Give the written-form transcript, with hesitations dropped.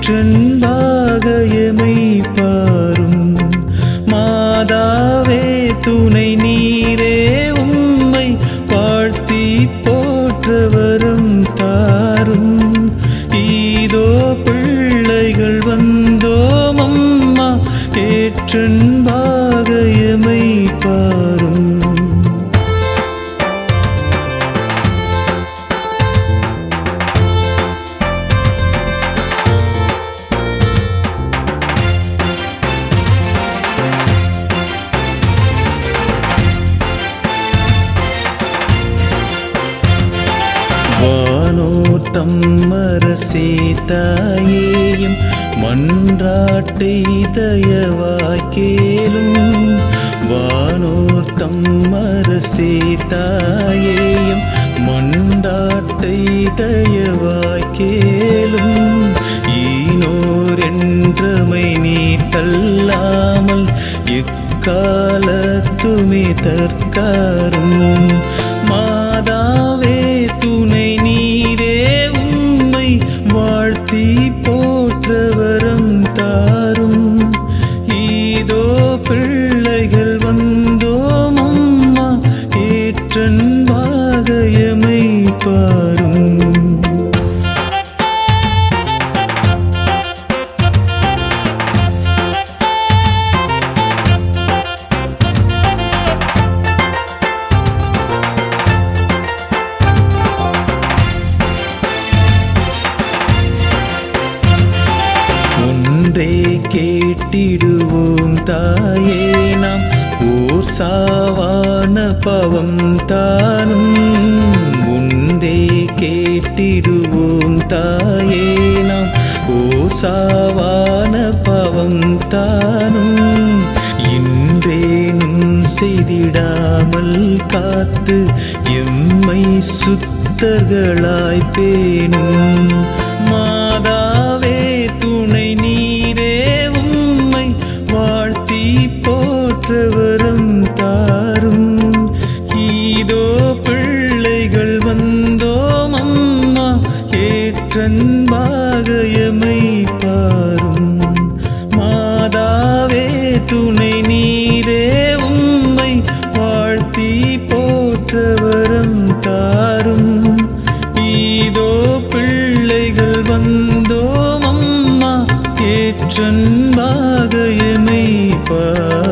ஏற்றன்பாக எமை பாரும். மாதாவே துணை நீரே உம்மை வாழ்த்தி போற்ற வரம் தாரும். ஈதோ பிள்ளைகள் வந்தோம் அம்மா ஏற்றன்பாக எமை பாரும். வானோர் தம்மரசே தாயேயும் மன்றாட்டை தயவாய் கேளும். வானோர் தம்மரசே தாயேயும் மன்றாட்டை தயவாய் கேளும். ஈனோர் என்றமை நீ தள்ளாமல் எக்காலத்துமே தற்காரும். மாதாவே துணை நீரே உம்மை வாழ்த்தி போற்ற வரம் தாரும். ஈதோ பிள்ளைகள் வந்தோம் அம்மா ஏற்றன்பாக எமை பாரும். ஒன்றே கேட்டிடுவோம் தாயே நாம் ஓர் சாவான பவம் தானும். ஒன்றே கேட்டிடுவோம் தாயே நாம் ஓர் சாவான பவம் தானும். இன்றேனும் செய்திடாமல் காத்து எம்மை சுத்தர்களாய் பேணும். மாதாவே துணை நீரே உம்மை வாழ்த்தி போற்ற வரம் தாரும். ஈதோ பிள்ளைகள் வந்தோம் அம்மா ஏற்றன்பாக எமை பாரும். மாதாவே துணை நீரே உம்மை வாழ்த்தி போற்ற வரம் தாரும். ஈதோ பிள்ளைகள் வந்தோம் அம்மா ஏற்றன்பாக எமை பாரும்.